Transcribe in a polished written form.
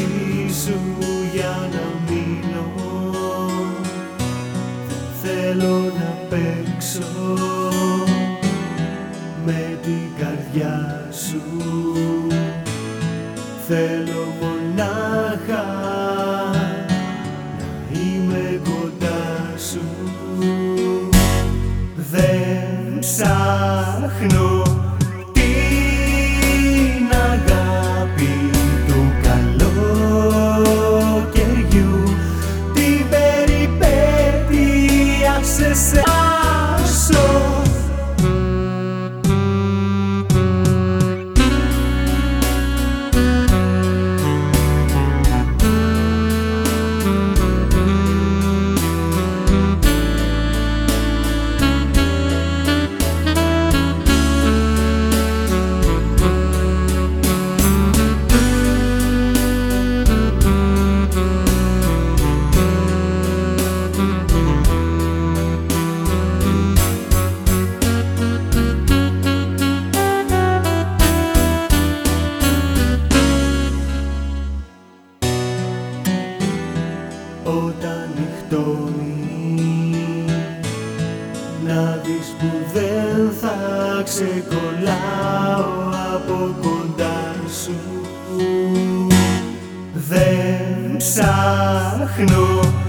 μαζί σου για να μείνω. Θέλω να παίξω με την καρδιά σου. Θέλω μονάχα να είμαι κοντά σου. Δεν ψάχνω την αγάπη του καλοκαιριού, την περιπέτεια σε σάσω. Όταν νυχτώνει να δεις που δεν θα ξεκολλάω από κοντά σου. Δεν ψάχνω